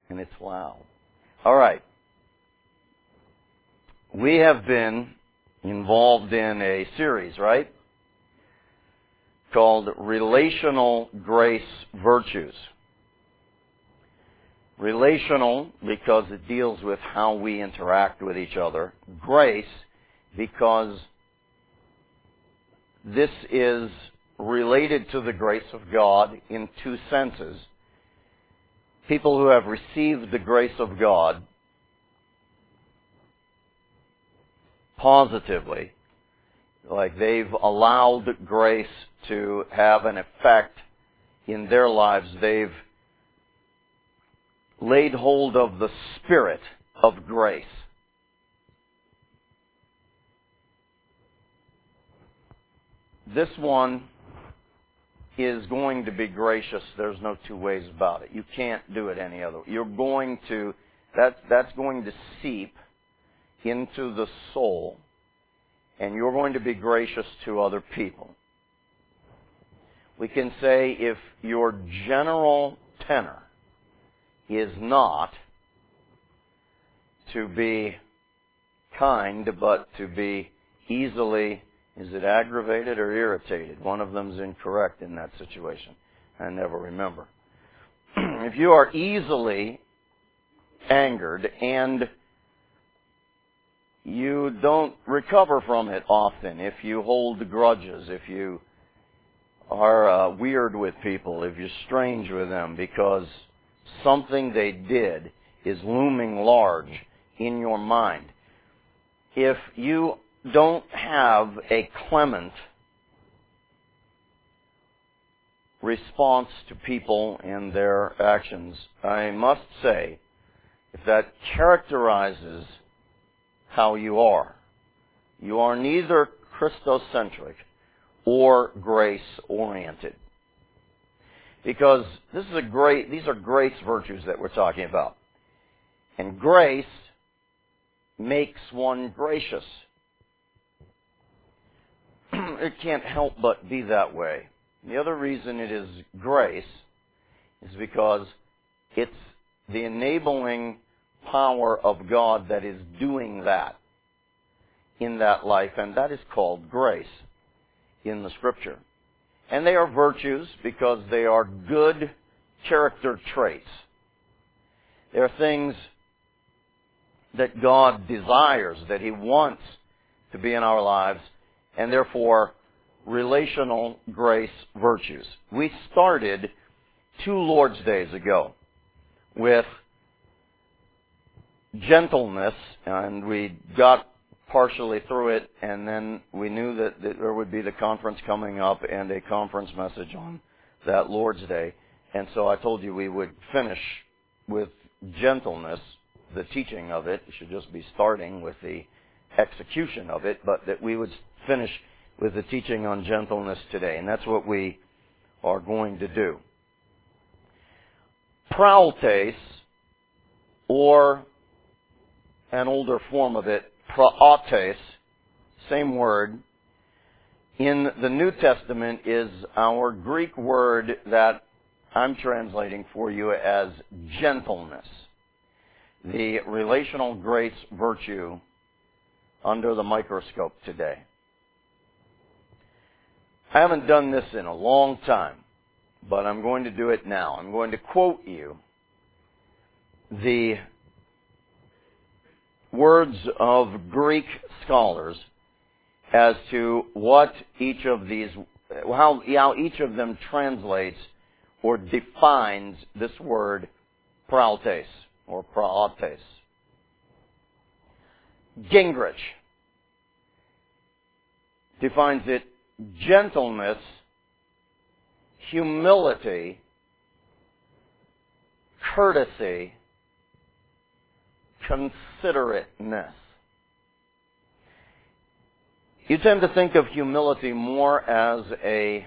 And it's loud. All right. We have been involved in a series, right? Called Relational Grace Virtues. Relational because it deals with how we interact with each other. Grace because this is related to the grace of God in two senses. People who have received the grace of God positively, like they've allowed grace to have an effect in their lives, they've laid hold of the Spirit of grace. This one is going to be gracious. There's no two ways about it. You can't do it any other way. You're going to, that's going to seep into the soul, and you're going to be gracious to other people. We can say if your general tenor is not to be kind, but to be easily, is it aggravated or irritated? One of them's incorrect in that situation. I never remember. If you are easily angered and you don't recover from it often, if you hold grudges, if you are weird with people, if you're strange with them because something they did is looming large in your mind, if you don't have a clement response to people and their actions, I must say, if that characterizes how you are neither Christocentric or grace-oriented. Because these are grace virtues that we're talking about. And grace makes one gracious. It can't help but be that way. The other reason it is grace is because it's the enabling power of God that is doing that in that life, and that is called grace in the Scripture. And they are virtues because they are good character traits. They are things that God desires, that He wants to be in our lives, and therefore relational grace virtues. We started 2 Lord's Days ago with gentleness, and we got partially through it, and then we knew that there would be the conference coming up and a conference message on that Lord's Day. And so I told you we would finish with gentleness, the teaching of it. We should just be starting with the execution of it, but that we would finish with the teaching on gentleness today. And that's what we are going to do. Praotes, or an older form of it, praotes, same word, in the New Testament is our Greek word that I'm translating for you as gentleness. The relational grace virtue under the microscope today. I haven't done this in a long time, but I'm going to do it now. I'm going to quote you the words of Greek scholars as to what each of these, how each of them translates or defines this word praotes or praotes. Gingrich defines it gentleness, humility, courtesy, considerateness. You tend to think of humility more as a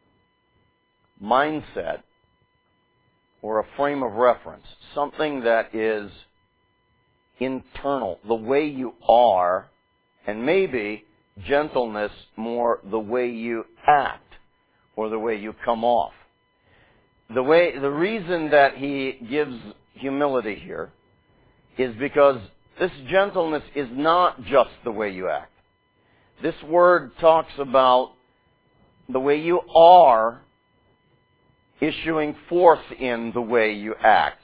mindset or a frame of reference, something that is internal, the way you are, and maybe gentleness more the way you act or the way you come off. The reason that he gives humility here is because this gentleness is not just the way you act. This word talks about the way you are issuing forth in the way you act.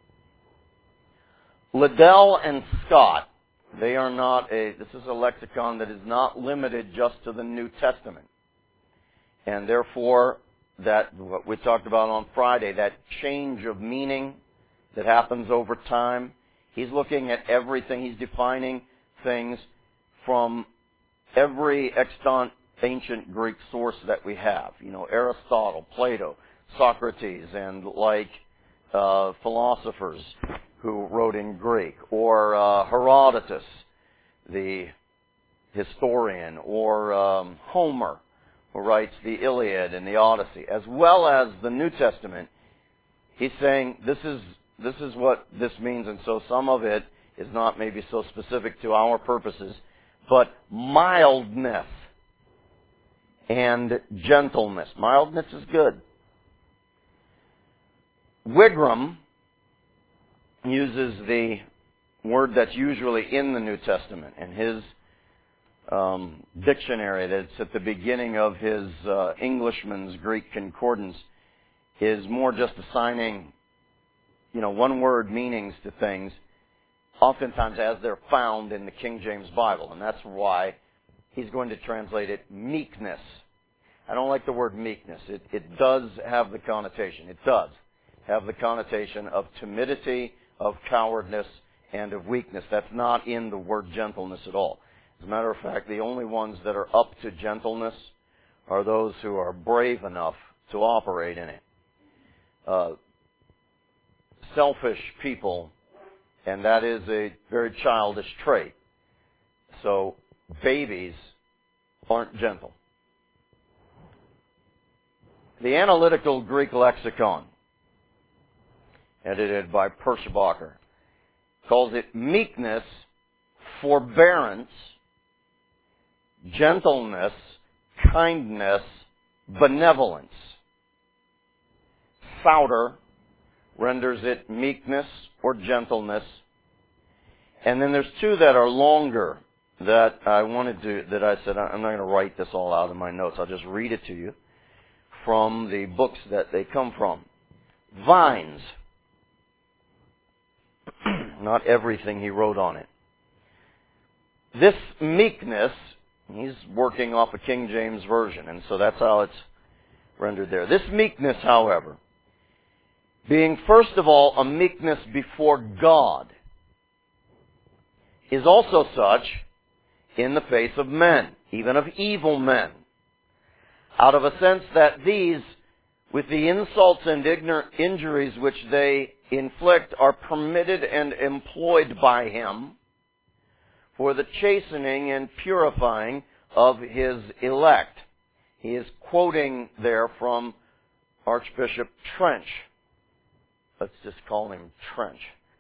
Liddell and Scott, this is a lexicon that is not limited just to the New Testament. And therefore, that what we talked about on Friday, that change of meaning that happens over time, he's looking at everything. He's defining things from every extant ancient Greek source that we have. Aristotle, Plato, Socrates, and philosophers who wrote in Greek, or Herodotus, the historian, or Homer, who writes the Iliad and the Odyssey, as well as the New Testament. He's saying this is what this means, and so some of it is not maybe so specific to our purposes, but mildness and gentleness. Mildness is good. Wigram uses the word that's usually in the New Testament, and his dictionary that's at the beginning of his Englishman's Greek Concordance is more just assigning, one-word meanings to things, oftentimes as they're found in the King James Bible, and that's why he's going to translate it meekness. I don't like the word meekness. It does have the connotation. It does have the connotation of timidity, of cowardness, and of weakness. That's not in the word gentleness at all. As a matter of fact, the only ones that are up to gentleness are those who are brave enough to operate in it. Selfish people, and that is a very childish trait. So babies aren't gentle. The Analytical Greek Lexicon, edited by Perschbacher, calls it meekness, forbearance, gentleness, kindness, benevolence. Souter renders it meekness or gentleness. And then there's two that are longer that I said I'm not going to write this all out in my notes. I'll just read it to you from the books that they come from. Vines. Not everything he wrote on it. This meekness, he's working off a King James Version, and so that's how it's rendered there. This meekness, however, being first of all a meekness before God, is also such in the face of men, even of evil men, out of a sense that these, with the insults and injuries which they inflict, are permitted and employed by him for the chastening and purifying of his elect. He is quoting there from Archbishop Trench. Let's just call him Trench.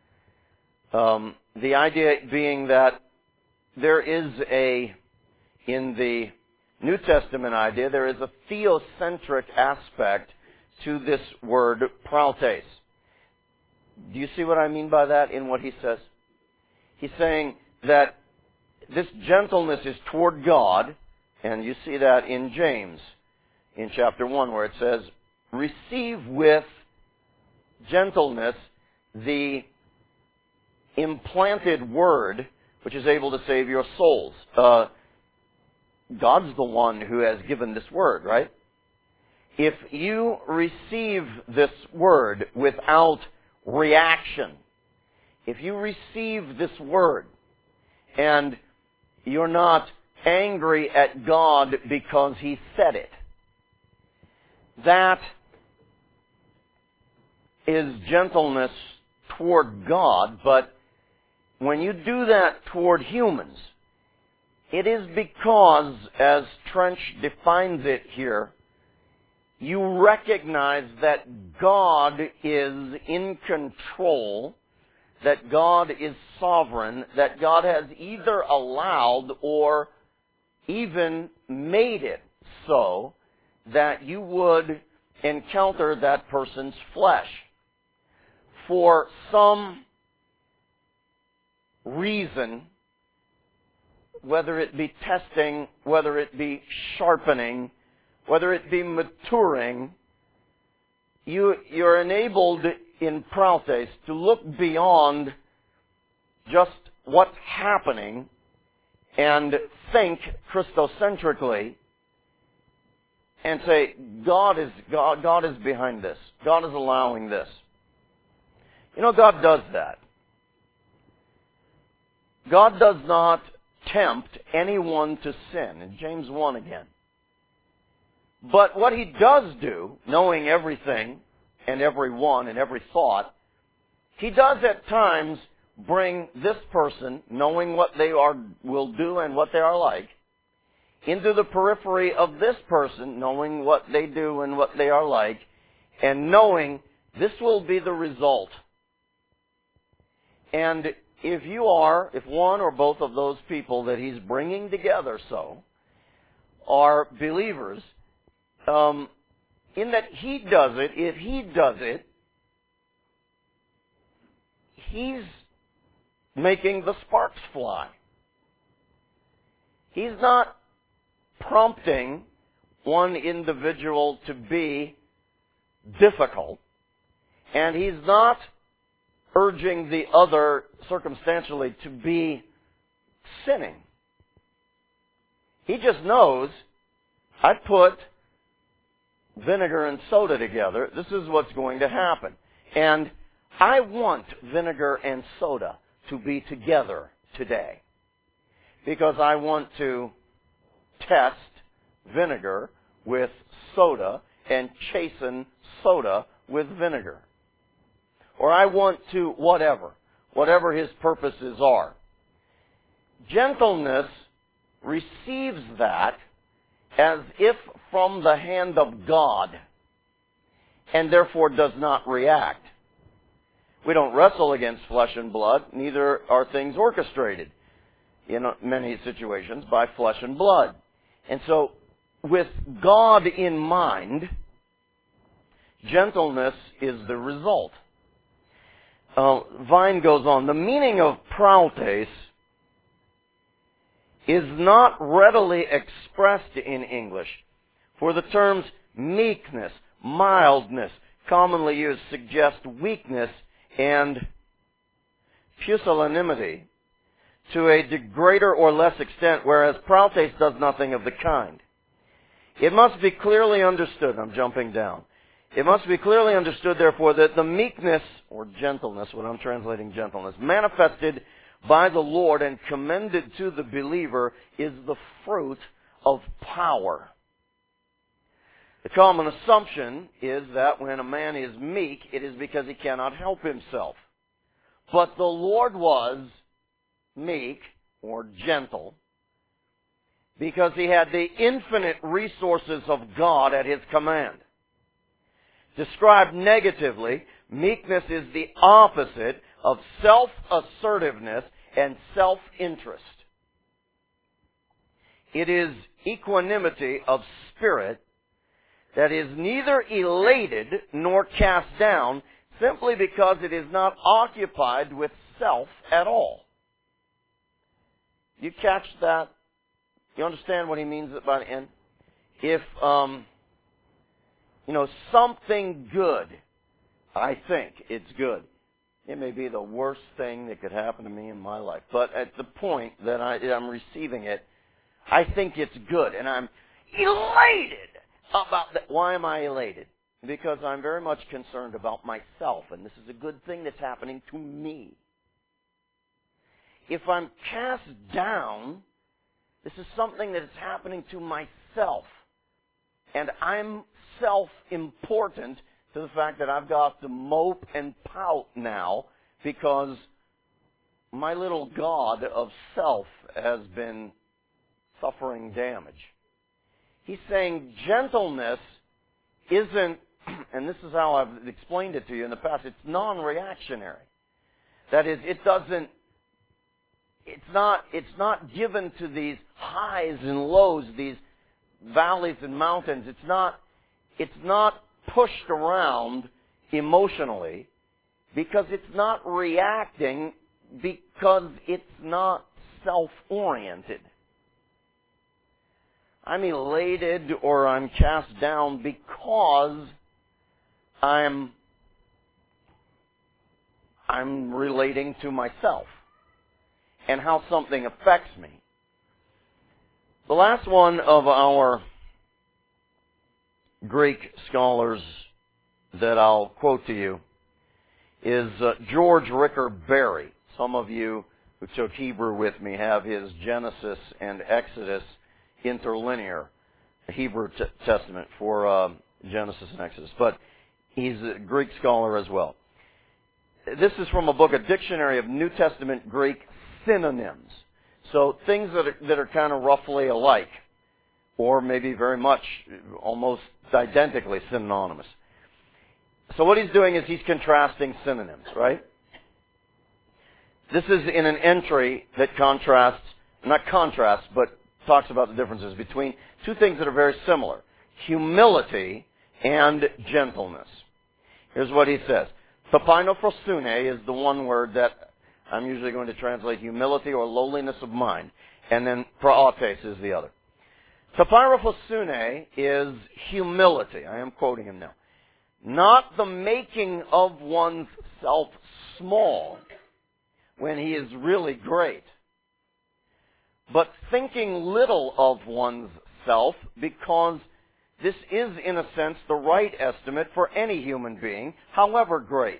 The idea being that there is in the New Testament idea, there is a theocentric aspect to this word prautes. Do you see what I mean by that in what he says? He's saying that this gentleness is toward God, and you see that in James, in chapter 1, where it says, receive with gentleness the implanted word which is able to save your souls. God's the one who has given this word, right? If you receive this word without reaction, if you receive this word and you're not angry at God because He said it, that is gentleness toward God. But when you do that toward humans, it is because, as Trench defines it here, you recognize that God is in control, that God is sovereign, that God has either allowed or even made it so that you would encounter that person's flesh. for some reason, whether it be testing, whether it be sharpening, whether it be maturing, you're enabled in Proutes to look beyond just what's happening and think Christocentrically and say, God is behind this. God is allowing this. You know, God does that. God does not tempt anyone to sin. In James 1 again. But what He does do, knowing everything and everyone and every thought, He does at times bring this person, knowing what they will do and what they are like, into the periphery of this person, knowing what they do and what they are like, and knowing this will be the result. And if one or both of those people that He's bringing together are believers, in that He does it, if He does it, He's making the sparks fly. He's not prompting one individual to be difficult, and He's not urging the other circumstantially to be sinning. He just knows, I put vinegar and soda together, this is what's going to happen. And I want vinegar and soda to be together today, because I want to test vinegar with soda and chasten soda with vinegar. Or I want to whatever His purposes are. Gentleness receives that as if from the hand of God, and therefore does not react. We don't wrestle against flesh and blood, neither are things orchestrated in many situations by flesh and blood. And so, with God in mind, gentleness is the result. Vine goes on, the meaning of Proutes is not readily expressed in English, for the terms meekness, mildness, commonly used, suggest weakness and pusillanimity to a greater or less extent, whereas Proutes does nothing of the kind. It must be clearly understood, I'm jumping down, it must be clearly understood, therefore, that the meekness, or gentleness, what I'm translating gentleness, manifested by the Lord and commended to the believer is the fruit of power. The common assumption is that when a man is meek, it is because he cannot help himself. But the Lord was meek, or gentle, because He had the infinite resources of God at His command. Described negatively, meekness is the opposite of self-assertiveness and self-interest. It is equanimity of spirit that is neither elated nor cast down, simply because it is not occupied with self at all. You catch that? You understand what he means by the end? If, something good, I think it's good. It may be the worst thing that could happen to me in my life. But at the point that I'm receiving it, I think it's good. And I'm elated about that. Why am I elated? Because I'm very much concerned about myself. And this is a good thing that's happening to me. If I'm cast down, this is something that is happening to myself. And I'm self-important to the fact that I've got to mope and pout now because my little god of self has been suffering damage. He's saying gentleness isn't, and this is how I've explained it to you in the past, it's non-reactionary. That is, it's not given to these highs and lows, these valleys and mountains. It's not pushed around emotionally. because it's not reacting, because it's not self-oriented. I'm elated or I'm cast down because I'm relating to myself and how something affects me. The last one of our Greek scholars that I'll quote to you is George Ricker Berry. Some of you who took Hebrew with me have his Genesis and Exodus interlinear Hebrew Testament for Genesis and Exodus. But he's a Greek scholar as well. This is from a book, a dictionary of New Testament Greek synonyms. So things that are kind of roughly alike, or maybe very much, almost identically synonymous. So what he's doing is he's contrasting synonyms, right? This is in an entry that but talks about the differences between two things that are very similar: humility and gentleness. Here's what he says. Tapainephrosyne is the one word that I'm usually going to translate humility or lowliness of mind, and then praotes is the other. Tapainephrosyne is humility. I am quoting him now. Not the making of one's self small when he is really great, but thinking little of one's self, because this is, in a sense, the right estimate for any human being, however great.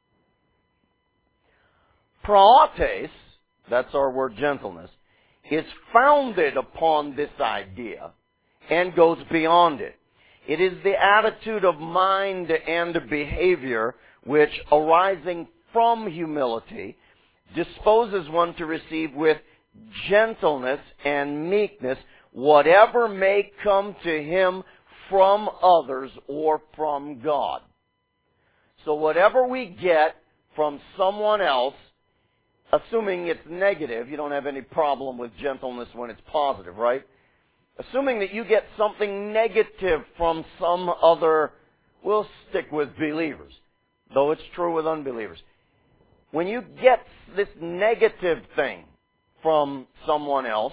Praotes, that's our word gentleness, is founded upon this idea and goes beyond it. It is the attitude of mind and behavior which, arising from humility, disposes one to receive with gentleness and meekness whatever may come to him from others or from God. So whatever we get from someone else, assuming it's negative, you don't have any problem with gentleness when it's positive, right? Assuming that you get something negative from some other, we'll stick with believers, though it's true with unbelievers. When you get this negative thing from someone else,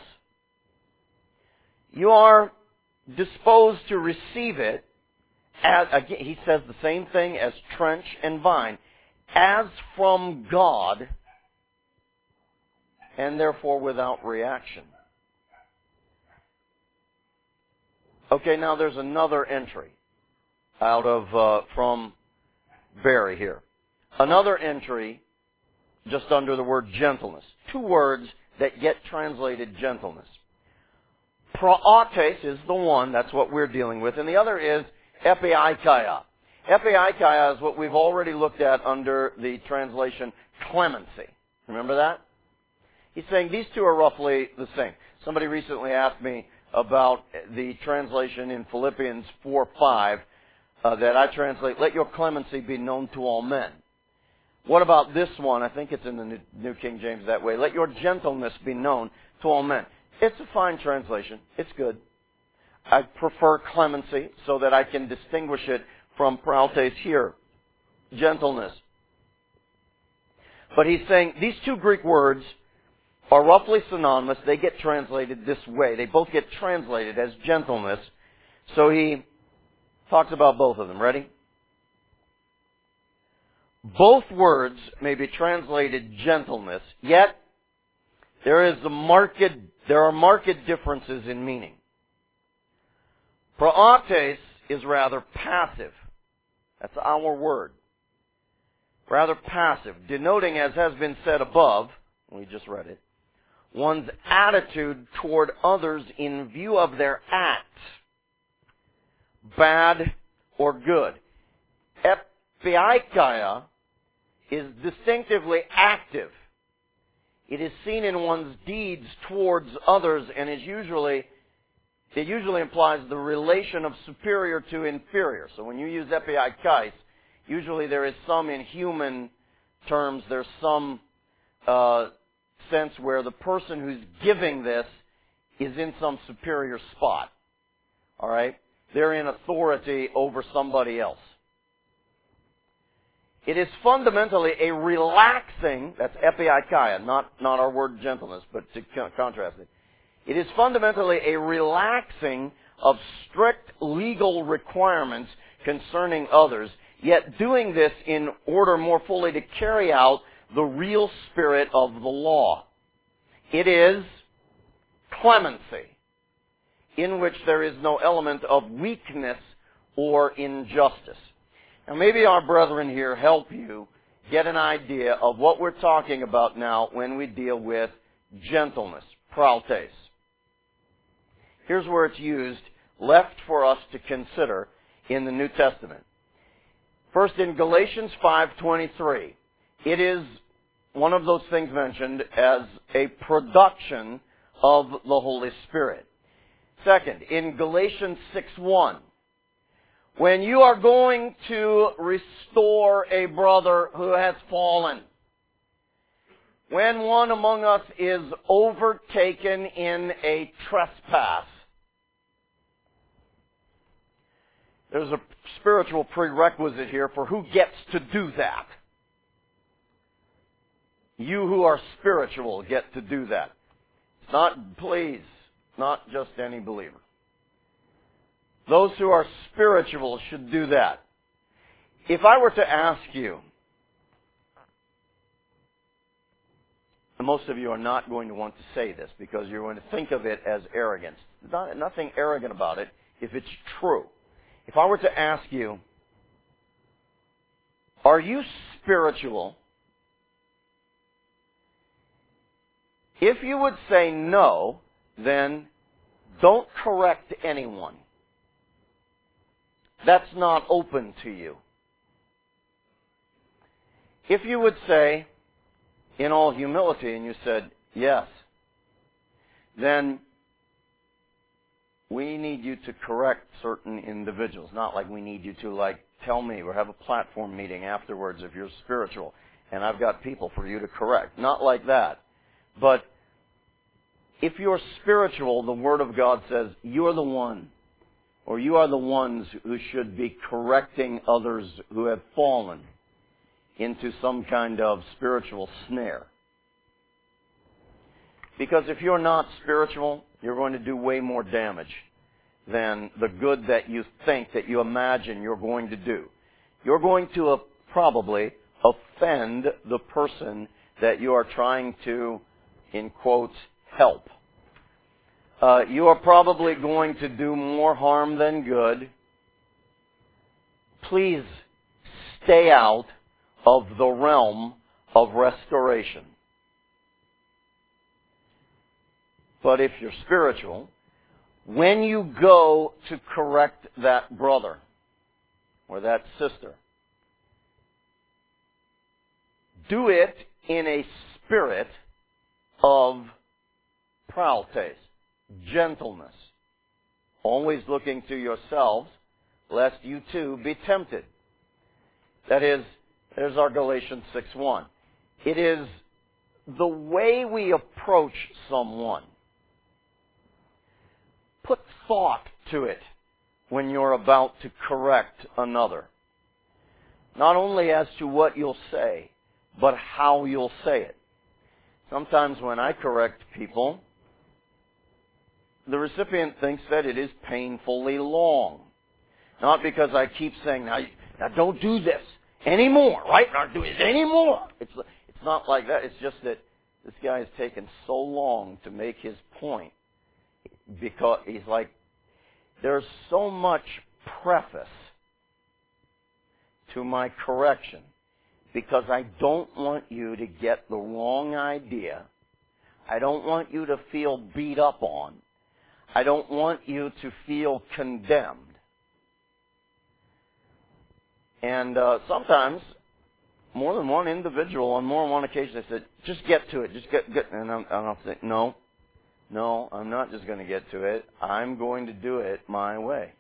you are disposed to receive it as, again, he says the same thing as trench and vine, as from God, and therefore without reaction. Okay, now there's another entry out of from Berry here. Another entry just under the word gentleness. Two words that get translated gentleness. Praotes is the one, that's what we're dealing with, and the other is epieikeia. Epieikeia is what we've already looked at under the translation clemency. Remember that? He's saying these two are roughly the same. Somebody recently asked me about the translation in Philippians 4:5 that I translate, "Let your clemency be known to all men." What about this one? I think it's in the New King James that way. "Let your gentleness be known to all men." It's a fine translation. It's good. I prefer clemency so that I can distinguish it from praotes here, gentleness. But he's saying these two Greek words are roughly synonymous. They get translated this way. They both get translated as gentleness. So he talks about both of them. Ready? Both words may be translated gentleness, yet there are marked differences in meaning. Praotes is rather passive. That's our word. Rather passive, denoting, as has been said above, we just read it, one's attitude toward others in view of their act, bad or good. Epieikeia is distinctively active. It is seen in one's deeds towards others, and it usually implies the relation of superior to inferior. So when you use epieikeis, usually there is some, in human terms, there's some sense where the person who's giving this is in some superior spot. All right? They're in authority over somebody else. It is fundamentally a relaxing, that's epiikeia, not our word gentleness, but to contrast it. It is fundamentally a relaxing of strict legal requirements concerning others, yet doing this in order more fully to carry out the real spirit of the law. It is clemency, in which there is no element of weakness or injustice. Now, maybe our brethren here help you get an idea of what we're talking about now when we deal with gentleness, prautes. Here's where it's used, left for us to consider in the New Testament. First, in Galatians 5:23, it is one of those things mentioned as a production of the Holy Spirit. Second, in Galatians 6:1, when you are going to restore a brother who has fallen, when one among us is overtaken in a trespass, there's a spiritual prerequisite here for who gets to do that. You who are spiritual get to do that. It's not, please, not just any believer. Those who are spiritual should do that. If I were to ask you, and most of you are not going to want to say this because you're going to think of it as arrogance. Nothing arrogant about it if it's true. If I were to ask you, are you spiritual? If you would say no, then don't correct anyone. That's not open to you. If you would say, in all humility, and you said, yes, then we need you to correct certain individuals. Not like we need you to, tell me or have a platform meeting afterwards if you're spiritual, and I've got people for you to correct. Not like that. But if you're spiritual, the Word of God says, you're the one, or you are the ones who should be correcting others who have fallen into some kind of spiritual snare. Because if you're not spiritual, you're going to do way more damage than the good that you think, that you imagine you're going to do. You're going to probably offend the person that you are trying to, in quotes, help. You are probably going to do more harm than good. Please stay out of the realm of restoration. But if you're spiritual, when you go to correct that brother or that sister, do it in a spirit of prautes, gentleness, always looking to yourselves, lest you too be tempted. That is, there's our Galatians 6:1. It is the way we approach someone. Put thought to it when you're about to correct another. Not only as to what you'll say, but how you'll say it. Sometimes when I correct people, the recipient thinks that it is painfully long. Not because I keep saying, now don't do this anymore, right? Not do it anymore. It's not like that. It's just that this guy has taken so long to make his point. Because he's like, there's so much preface to my correction because I don't want you to get the wrong idea. I don't want you to feel beat up on. I don't want you to feel condemned. And sometimes, more than one individual on more than one occasion, they said, just get to it. Just get. And I'll say, no, I'm not just going to get to it. I'm going to do it my way.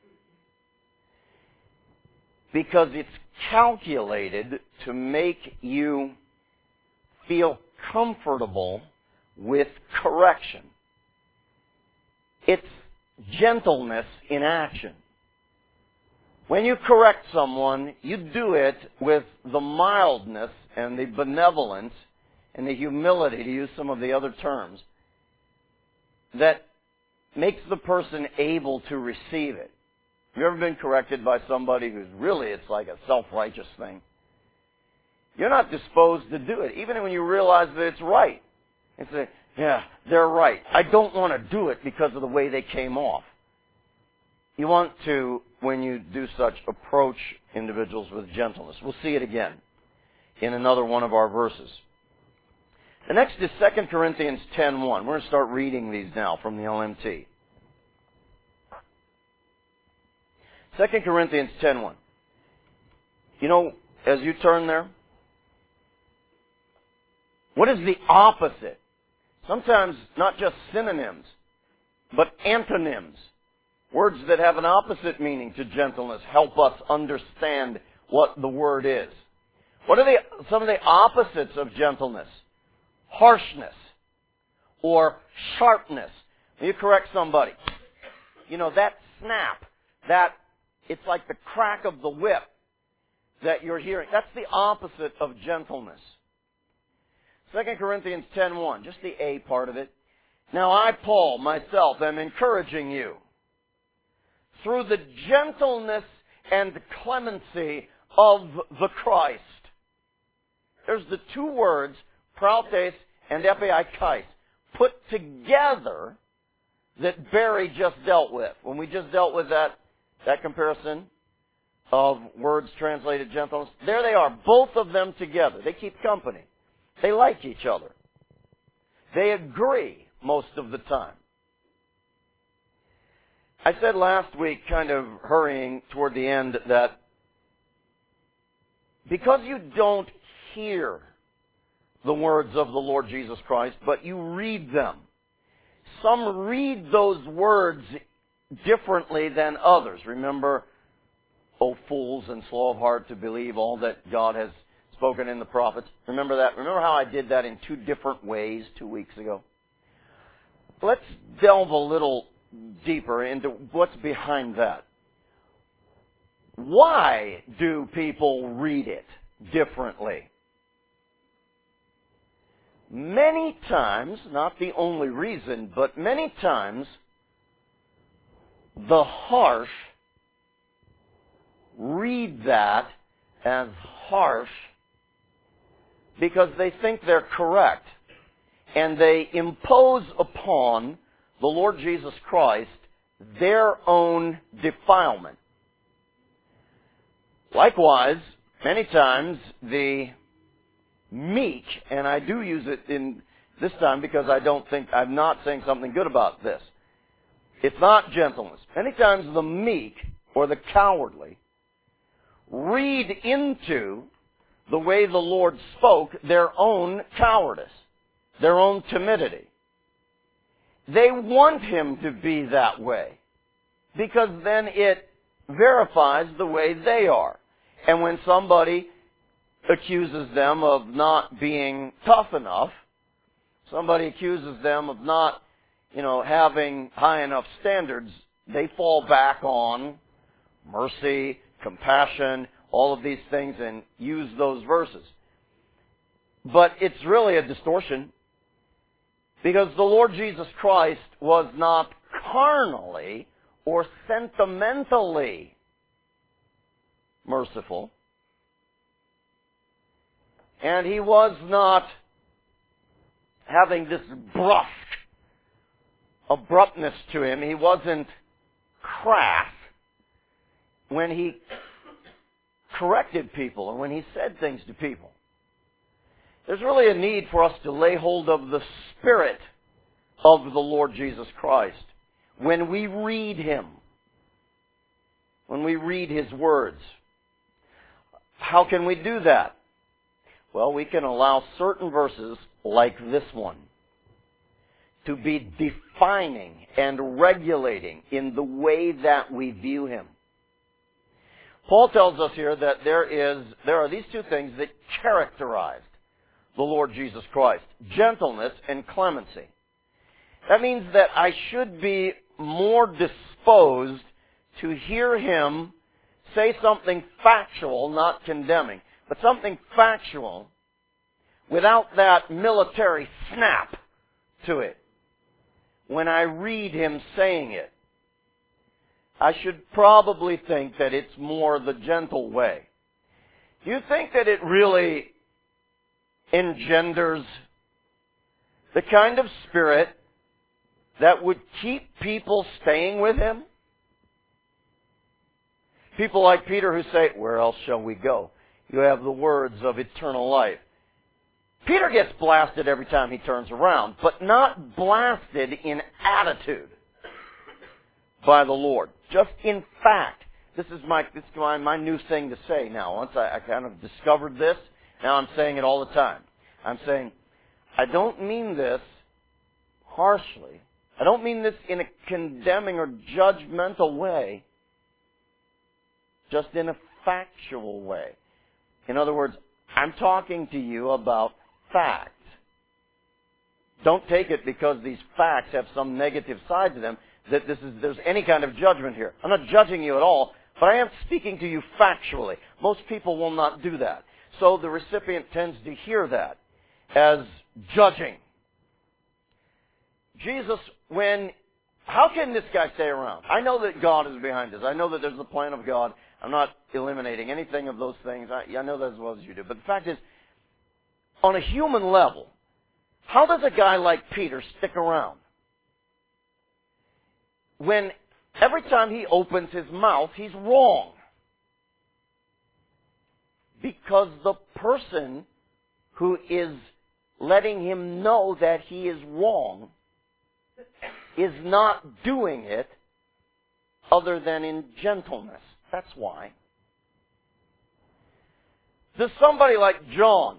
Because it's calculated to make you feel comfortable with correction. It's gentleness in action. When you correct someone, you do it with the mildness and the benevolence and the humility, to use some of the other terms, that makes the person able to receive it. Have you ever been corrected by somebody who's really, it's like a self-righteous thing? You're not disposed to do it, even when you realize that it's right. And say, yeah, they're right. I don't want to do it because of the way they came off. You want to, when you do such, approach individuals with gentleness. We'll see it again in another one of our verses. The next is 2 Corinthians 10:1. We're going to start reading these now from the LMT. 2 Corinthians 10:1. You know, as you turn there, what is the opposite? Sometimes not just synonyms, but antonyms. Words that have an opposite meaning to gentleness help us understand what the word is. What are some of the opposites of gentleness? Harshness or sharpness. When you correct somebody, you know, that snap, that it's like the crack of the whip that you're hearing. That's the opposite of gentleness. 2 Corinthians 10:1, just the A part of it. Now I, Paul, myself, am encouraging you through the gentleness and clemency of the Christ. There's the two words, prautes and epiikais, put together that Barry just dealt with. When we just dealt with that comparison of words translated gentleness, there they are, both of them together. They keep company. They like each other. They agree most of the time. I said last week, kind of hurrying toward the end, that because you don't hear the words of the Lord Jesus Christ, but you read them. Some read those words differently than others. Remember, O fools and slow of heart to believe all that God has spoken in the prophets. Remember that? Remember how I did that in two different ways 2 weeks ago? Let's delve a little deeper into what's behind that. Why do people read it differently? Many times, not the only reason, but many times, the harsh read that as harsh because they think they're correct. And they impose upon the Lord Jesus Christ their own defilement. Likewise, many times the meek, and I do use it in this time because I'm not saying something good about this. It's not gentleness. Many times the meek or the cowardly read into the way the Lord spoke their own cowardice, their own timidity. They want him to be that way because then it verifies the way they are. And when somebody accuses them of not being tough enough, somebody accuses them of not, having high enough standards, they fall back on mercy, compassion, all of these things and use those verses. But it's really a distortion because the Lord Jesus Christ was not carnally or sentimentally merciful. And he was not having this brusque abruptness to him. He wasn't crass when he corrected people or when he said things to people. There's really a need for us to lay hold of the Spirit of the Lord Jesus Christ when we read him, when we read his words. How can we do that? Well, we can allow certain verses like this one to be defining and regulating in the way that we view him. Paul tells us here that there are these two things that characterized the Lord Jesus Christ: gentleness and clemency. That means that I should be more disposed to hear him say something factual, not condemning, but something factual without that military snap to it. When I read him saying it, I should probably think that it's more the gentle way. Do you think that it really engenders the kind of spirit that would keep people staying with him? People like Peter who say, "Where else shall we go? You have the words of eternal life." Peter gets blasted every time he turns around, but not blasted in attitude by the Lord. Just in fact. This is my new thing to say now. Once I kind of discovered this, now I'm saying it all the time. I'm saying, I don't mean this harshly. I don't mean this in a condemning or judgmental way. Just in a factual way. In other words, I'm talking to you about facts. Don't take it because these facts have some negative side to them that there's any kind of judgment here. I'm not judging you at all, but I am speaking to you factually. Most people will not do that. So the recipient tends to hear that as judging. Jesus, how can this guy stay around? I know that God is behind this. I know that there's a plan of God. I'm not eliminating anything of those things. I know that as well as you do. But the fact is, on a human level, how does a guy like Peter stick around? When every time he opens his mouth, he's wrong. Because the person who is letting him know that he is wrong is not doing it other than in gentleness. That's why. Does somebody like John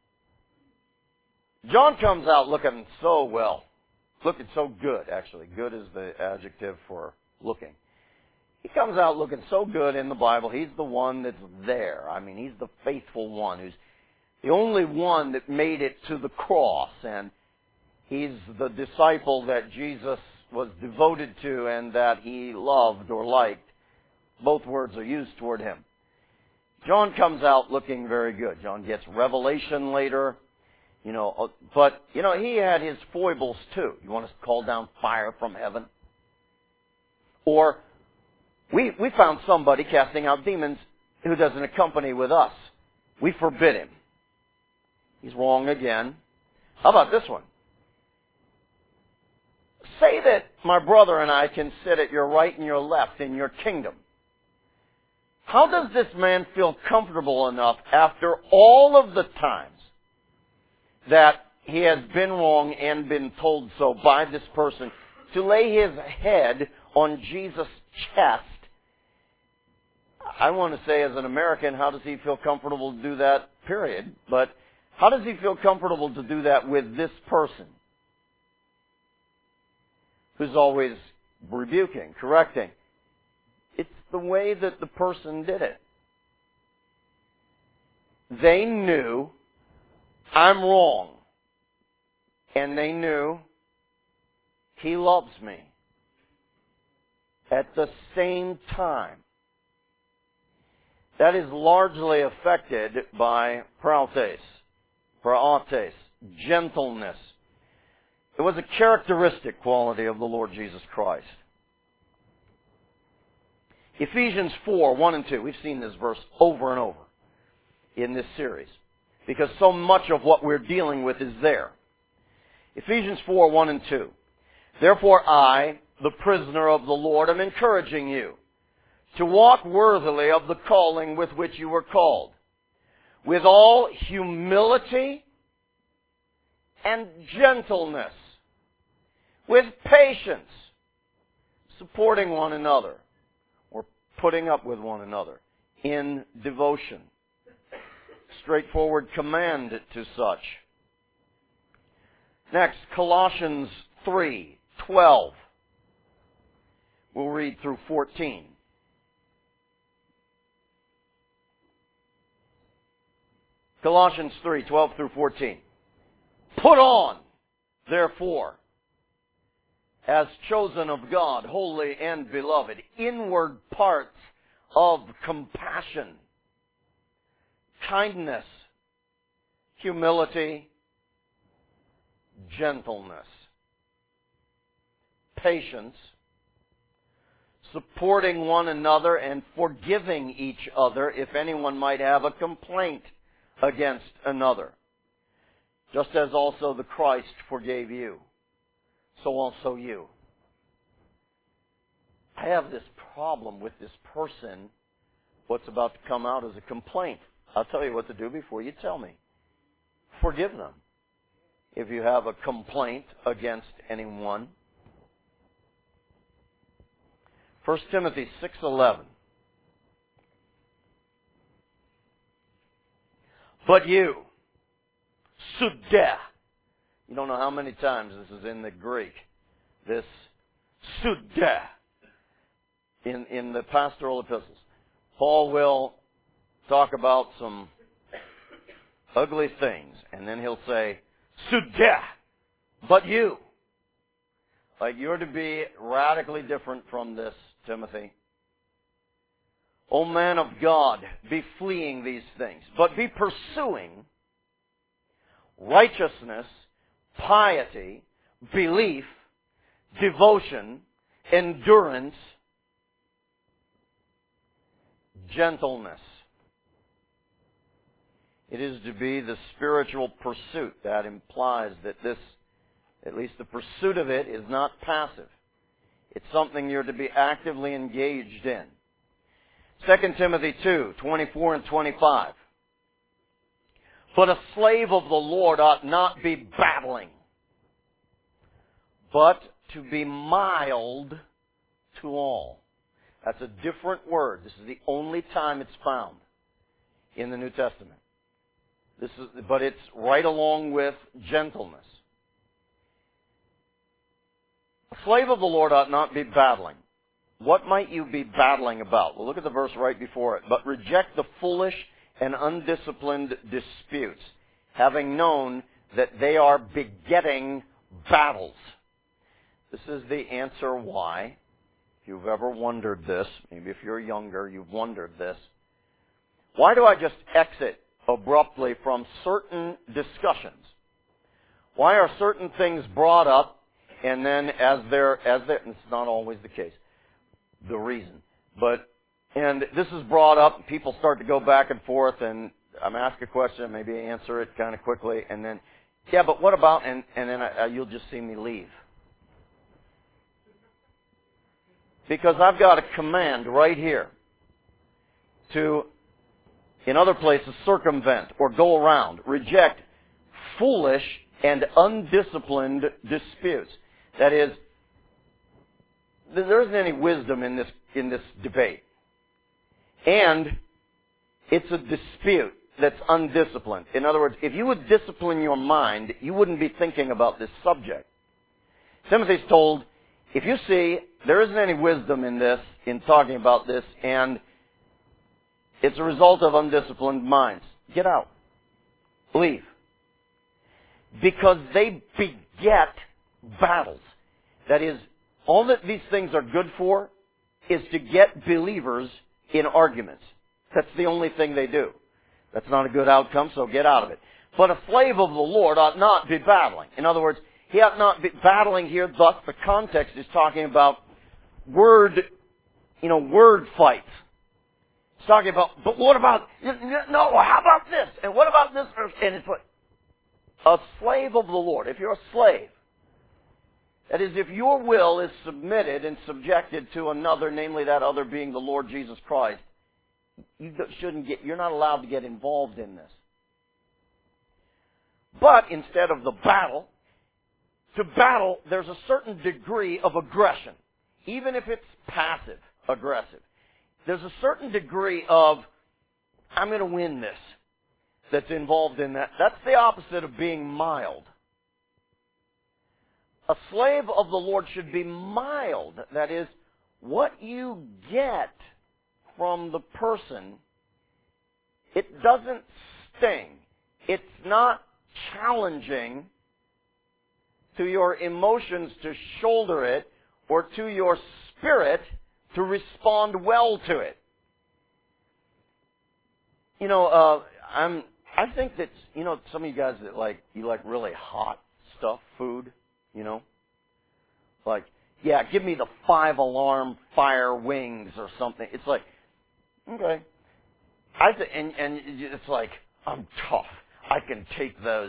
comes out looking so well. Looking so good, actually. Good is the adjective for looking. He comes out looking so good in the Bible. He's the one that's there. I mean, he's the faithful one who's the only one that made it to the cross. And he's the disciple that Jesus was devoted to and that he loved or liked. Both words are used toward him. John comes out looking very good. John gets revelation later. But he had his foibles too. You want us to call down fire from heaven? Or, we found somebody casting out demons who doesn't accompany with us. We forbid him. He's wrong again. How about this one? Say that my brother and I can sit at your right and your left in your kingdom. How does this man feel comfortable enough after all of the times that he has been wrong and been told so by this person to lay his head on Jesus' chest? I want to say as an American, how does he feel comfortable to do that, period? But how does he feel comfortable to do that with this person who's always rebuking, correcting? It's the way that the person did it. They knew I'm wrong. And they knew he loves me. At the same time, that is largely affected by praotes, gentleness. It was a characteristic quality of the Lord Jesus Christ. Ephesians 4, 1 and 2. We've seen this verse over and over in this series, because so much of what we're dealing with is there. Ephesians 4, 1 and 2. Therefore I, the prisoner of the Lord, am encouraging you to walk worthily of the calling with which you were called, with all humility and gentleness, with patience, supporting one another, or putting up with one another, in devotion. Straightforward command to such. Next, Colossians 3:12. We'll read through 14. Colossians 3:12 through 14. Put on, therefore, as chosen of God, holy and beloved, inward parts of compassion, kindness, humility, gentleness, patience, supporting one another and forgiving each other if anyone might have a complaint against another. Just as also the Christ forgave you, so also you. I have this problem with this person, what's about to come out as a complaint. I'll tell you what to do before you tell me. Forgive them. If you have a complaint against anyone. 1 Timothy 6:11. But you, Suddeh. You don't know how many times this is in the Greek. This Suddeh in the pastoral epistles. Paul will talk about some ugly things, and then he'll say, Suddeh, but you. Like you're to be radically different from this, Timothy. O man of God, be fleeing these things, but be pursuing righteousness, piety, belief, devotion, endurance, gentleness. It is to be the spiritual pursuit. That implies that this, at least the pursuit of it, is not passive. It's something you're to be actively engaged in. 2 Timothy 2:24 and 25. But a slave of the Lord ought not be battling, but to be mild to all. That's a different word. This is the only time it's found in the New Testament. But it's right along with gentleness. A slave of the Lord ought not be battling. What might you be battling about? Well, look at the verse right before it. But reject the foolish and undisciplined disputes, having known that they are begetting battles. This is the answer why. If you've ever wondered this, maybe if you're younger, you've wondered this. Why do I just exit abruptly from certain discussions? Why are certain things brought up and then and it's not always the case, the reason, and this is brought up and people start to go back and forth and I'm asked a question, maybe I answer it kind of quickly and then, yeah, but what about, and then you'll just see me leave. Because I've got a command right here to, in other places, circumvent or go around, reject foolish and undisciplined disputes. That is, there isn't any wisdom in this debate. And it's a dispute that's undisciplined. In other words, if you would discipline your mind, you wouldn't be thinking about this subject. Timothy's told, if you see there isn't any wisdom in this, in talking about this, and it's a result of undisciplined minds, get out. Leave. Because they beget battles. That is, all that these things are good for is to get believers in arguments. That's the only thing they do. That's not a good outcome, so get out of it. But a slave of the Lord ought not be battling. In other words, he ought not be battling here, thus the context is talking about word fights. It's talking about, but what about, no, how about this? And what about this? And it's what? A slave of the Lord. If you're a slave, that is, if your will is submitted and subjected to another, namely that other being the Lord Jesus Christ, you're not allowed to get involved in this. But instead of the battle, to battle, there's a certain degree of aggression, even if it's passive aggressive. There's a certain degree of, I'm going to win this, that's involved in that. That's the opposite of being mild. A slave of the Lord should be mild. That is, what you get from the person, it doesn't sting. It's not challenging to your emotions to shoulder it or to your spirit to respond well to it. I think that, some of you guys that you like really hot stuff, food, like, yeah, give me the 5-alarm fire wings or something. It's like, okay. And it's like, I'm tough. I can take those,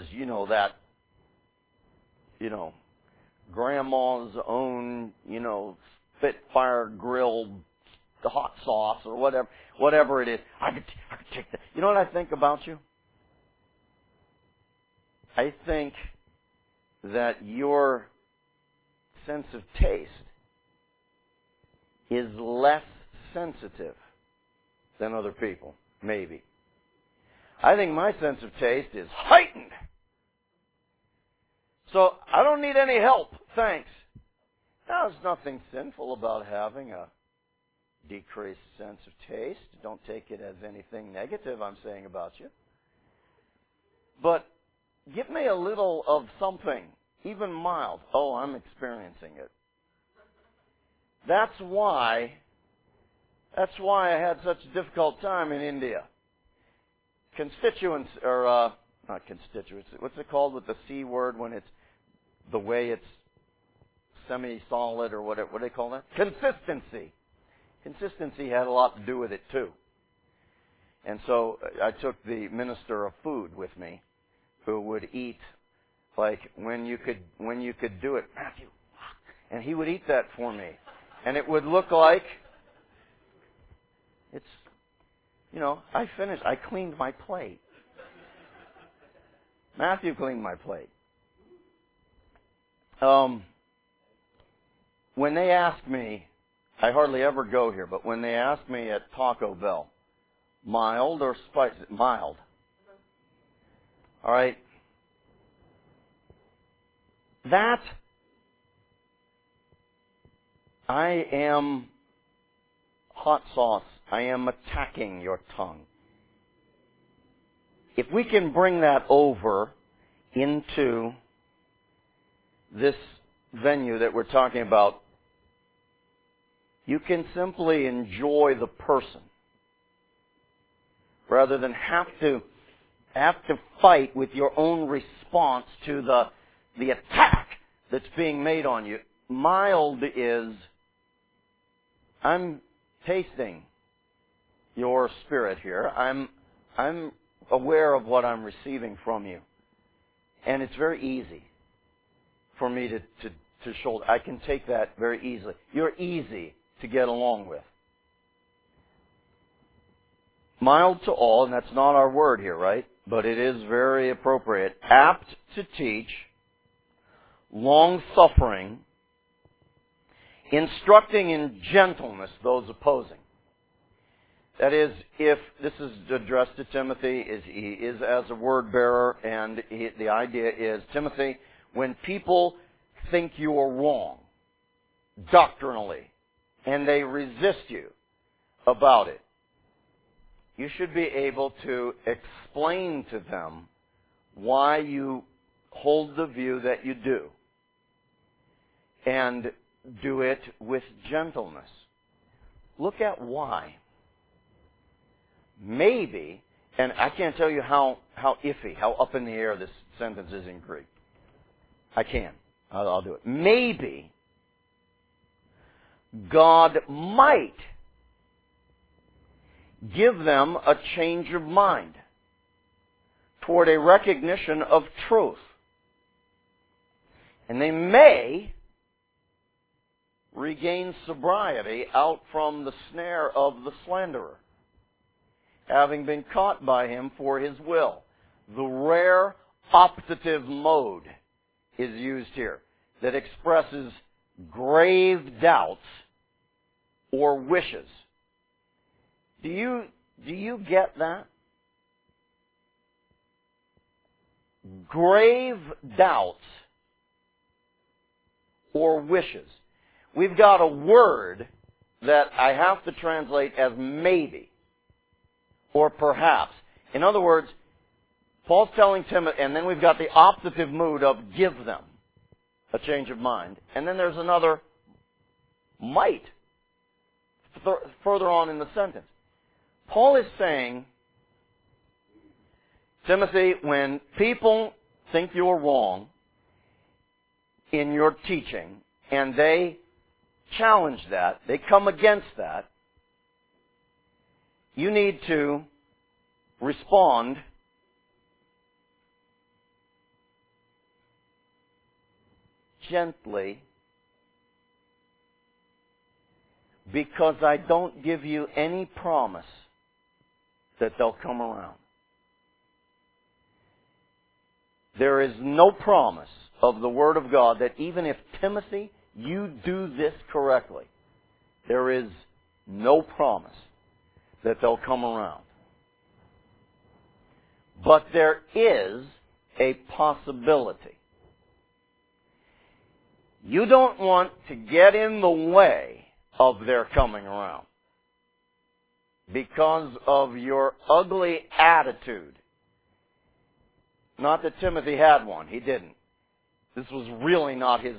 grandma's own, Spitfire grilled hot sauce or whatever it is. I could take that. You know what I think about you? I think that your sense of taste is less sensitive than other people, maybe. I think my sense of taste is heightened. So I don't need any help, thanks. Now, there's nothing sinful about having a decreased sense of taste. Don't take it as anything negative I'm saying about you. But give me a little of something, even mild. Oh, I'm experiencing it. That's why I had such a difficult time in India. Constituents, or not constituents, what's it called with the C word when it's the way it's semi-solid or whatever, what do they call that? Consistency. Consistency had a lot to do with it too. And so I took the minister of food with me who would eat like when you could do it, Matthew, and he would eat that for me. And it would look like it's, I finished. I cleaned my plate. Matthew cleaned my plate. When they ask me, I hardly ever go here, but when they ask me at Taco Bell, mild or spicy? Mild. All right. That I am hot sauce. I am attacking your tongue. If we can bring that over into this venue that we're talking about, you can simply enjoy the person rather than have to fight with your own response to the attack that's being made on you. Mild is, I'm tasting your spirit here. I'm aware of what I'm receiving from you. And it's very easy for me to shoulder. I can take that very easily. You're easy to get along with. Mild to all, and that's not our word here, right? But it is very appropriate. Apt to teach, long-suffering, instructing in gentleness those opposing. That is, if this is addressed to Timothy, he is as a word bearer, and the idea is, Timothy, when people think you are wrong, doctrinally, and they resist you about it, you should be able to explain to them why you hold the view that you do, and do it with gentleness. Look at why. Maybe, and I can't tell you how iffy, how up in the air this sentence is in Greek. I can. I'll do it. Maybe God might give them a change of mind toward a recognition of truth. And they may regain sobriety out from the snare of the slanderer, having been caught by him for his will. The rare optative mode is used here that expresses grave doubts or wishes. Do you get that? Grave doubts or wishes. We've got a word that I have to translate as maybe or perhaps. In other words, Paul's telling Timothy, and then we've got the optative mood of give them a change of mind. And then there's another might further on in the sentence. Paul is saying Timothy, when people think you're wrong in your teaching, and they challenge that, they come against that, you need to respond gently, because I don't give you any promise that they'll come around. There is no promise of the Word of God that even if, Timothy, you do this correctly, there is no promise that they'll come around. But there is a possibility. You don't want to get in the way of their coming around because of your ugly attitude. Not that Timothy had one. He didn't. This was really not his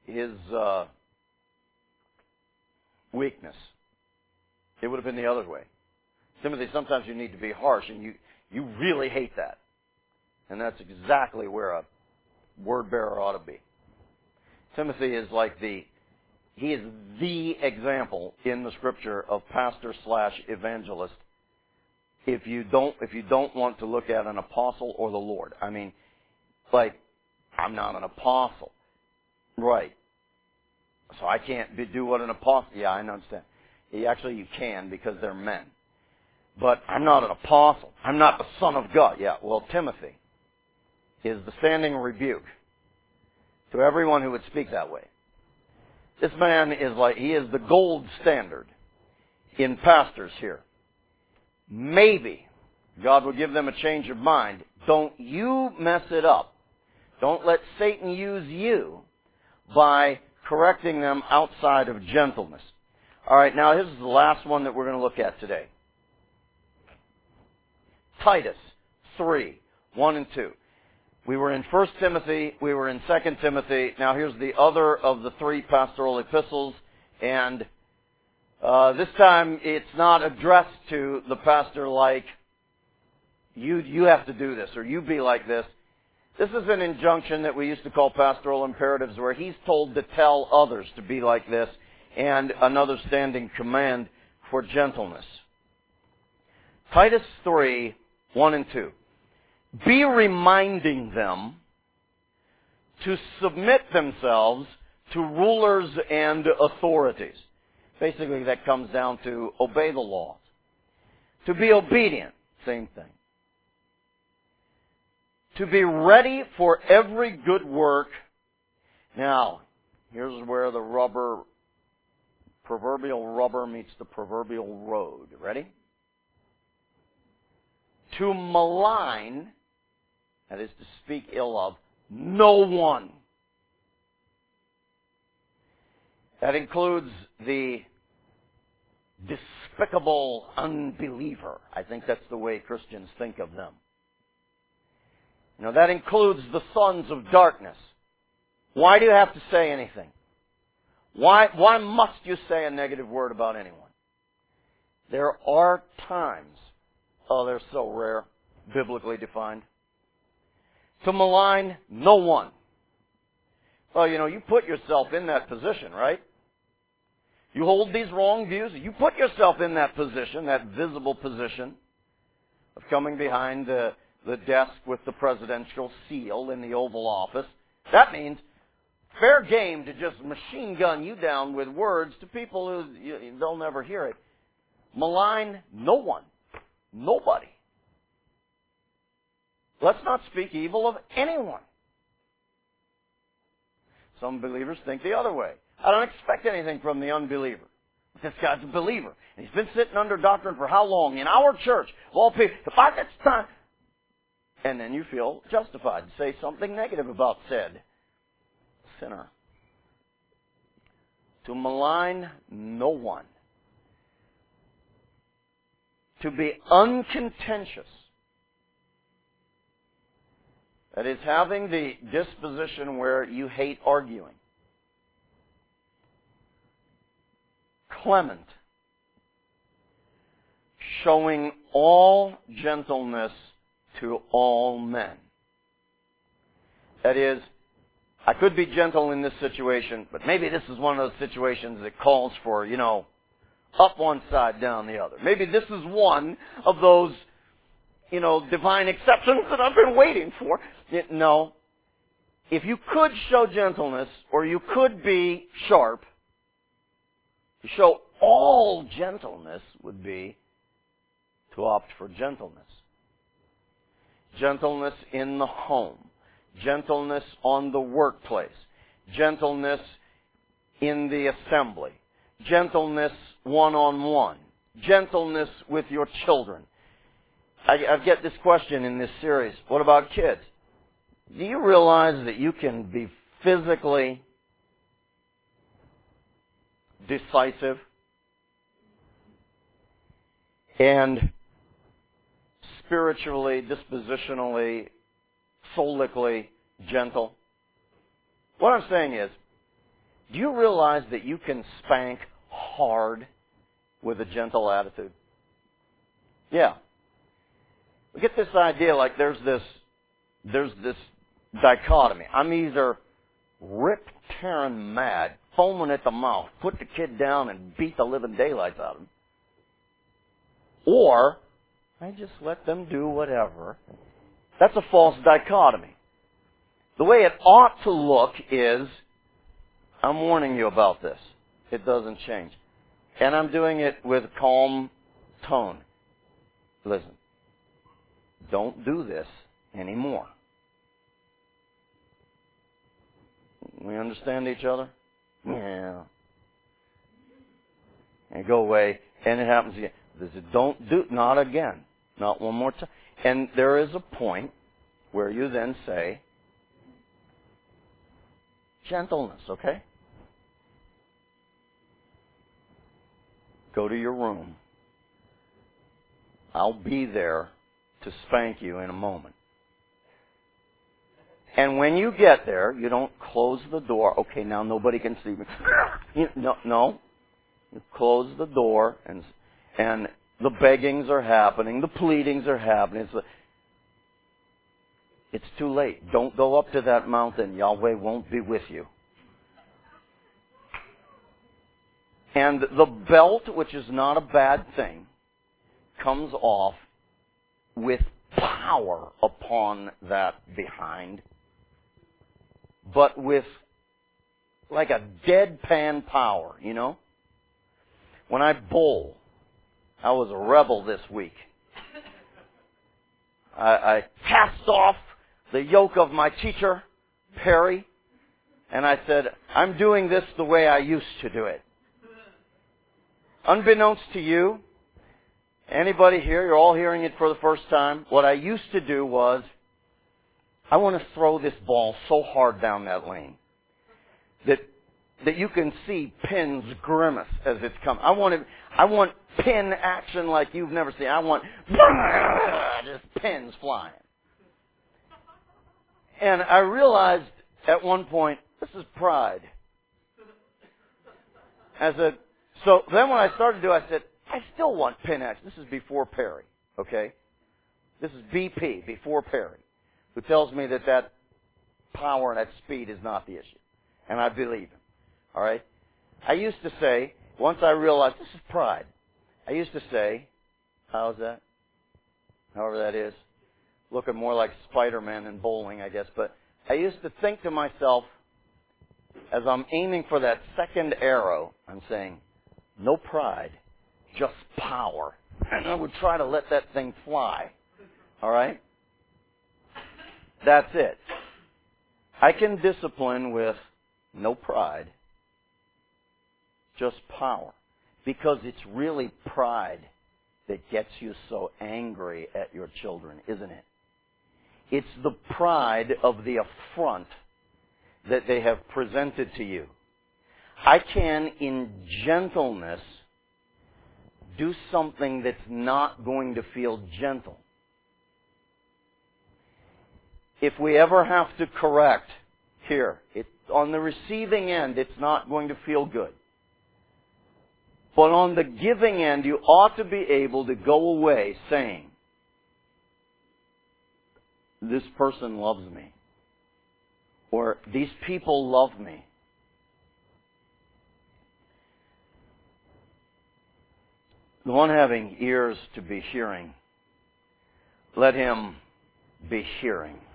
weakness. It would have been the other way. Timothy, sometimes you need to be harsh, and you really hate that. And that's exactly where a word bearer ought to be. Timothy is he is the example in the Scripture of pastor/evangelist. If you don't want to look at an apostle or the Lord. I mean, I'm not an apostle. Right. So I can't do what an apostle... Yeah, I understand. Actually, you can, because they're men. But I'm not an apostle. I'm not the Son of God. Yeah, well, Timothy is the standing rebuke to everyone who would speak that way. This man he is the gold standard in pastors here. Maybe God will give them a change of mind. Don't you mess it up. Don't let Satan use you by correcting them outside of gentleness. All right, now this is the last one that we're going to look at today. Titus 3, 1 and 2. We were in 1 Timothy, we were in 2 Timothy. Now here's the other of the three pastoral epistles, and this time it's not addressed to the pastor like, you have to do this, or you be like this. This is an injunction that we used to call pastoral imperatives, where he's told to tell others to be like this, and another standing command for gentleness. Titus 3, 1 and 2. Be reminding them to submit themselves to rulers and authorities. Basically, that comes down to obey the laws. To be obedient, same thing. To be ready for every good work. Now, here's where the proverbial rubber meets the proverbial road. Ready? To malign, that is to speak ill of, no one. That includes the despicable unbeliever. I think that's the way Christians think of them. That includes the sons of darkness. Why do you have to say anything? Why must you say a negative word about anyone? There are times, they're so rare, biblically defined, to malign no one. Well, you put yourself in that position, right? You hold these wrong views. You put yourself in that position, that visible position of coming behind the desk with the presidential seal in the Oval Office. That means fair game to just machine gun you down with words to people who they'll never hear it. Malign no one. Nobody. Let's not speak evil of anyone. Some believers think the other way. I don't expect anything from the unbeliever. This guy's a believer. And he's been sitting under doctrine for how long? In our church. Well, people, it's time. And then you feel justified to say something negative about said sinner. To malign no one. To be uncontentious. That is, having the disposition where you hate arguing. Clement. Showing all gentleness to all men. That is, I could be gentle in this situation, but maybe this is one of those situations that calls for, up one side, down the other. Maybe this is one of those, divine exceptions that I've been waiting for. No. If you could show gentleness, or you could be sharp, to show all gentleness would be to opt for gentleness. Gentleness in the home. Gentleness on the workplace. Gentleness in the assembly. Gentleness one-on-one. Gentleness with your children. I get this question in this series. What about kids? Do you realize that you can be physically decisive and spiritually, dispositionally, soulically gentle? What I'm saying is, do you realize that you can spank hard with a gentle attitude? Yeah. We get this idea like there's this dichotomy. I'm either ripped, tearing mad, foaming at the mouth, put the kid down and beat the living daylights out of him, or I just let them do whatever. That's a false dichotomy. The way it ought to look is, I'm warning you about this. It doesn't change. And I'm doing it with calm tone. Listen, don't do this anymore. We understand each other? Yeah. And go away, and it happens again. Don't do, not again. Not one more time. And there is a point where you then say, gentleness, okay? Go to your room. I'll be there to spank you in a moment. And when you get there, you don't close the door. Okay, now nobody can see me. No. You close the door, and the beggings are happening, the pleadings are happening. It's too late. Don't go up to that mountain. Yahweh won't be with you. And the belt, which is not a bad thing, comes off with power upon that behind, but with like a deadpan power, When I bowl, I was a rebel this week. I cast off the yoke of my teacher, Perry, and I said, I'm doing this the way I used to do it. Unbeknownst to you, anybody here, you're all hearing it for the first time, what I used to do was, I want to throw this ball so hard down that lane that you can see pins grimace as it's coming. I want pin action like you've never seen. I want just pins flying. And I realized at one point, this is pride. So then when I started to do it, I said, I still want pin action. This is before Perry, okay? This is BP, before Perry, who tells me that power and that speed is not the issue. And I believe him, all right? I used to say, once I realized, this is pride, I used to say, how's that? However that is. Looking more like Spider-Man in bowling, I guess. But I used to think to myself, as I'm aiming for that second arrow, I'm saying, no pride, just power. And I would try to let that thing fly. All right? That's it. I can discipline with no pride, just power. Because it's really pride that gets you so angry at your children, isn't it? It's the pride of the affront that they have presented to you. I can, in gentleness, do something that's not going to feel gentle. If we ever have to correct here, on the receiving end, it's not going to feel good. But on the giving end, you ought to be able to go away saying, this person loves me. Or these people love me. The one having ears to be hearing, let him be hearing.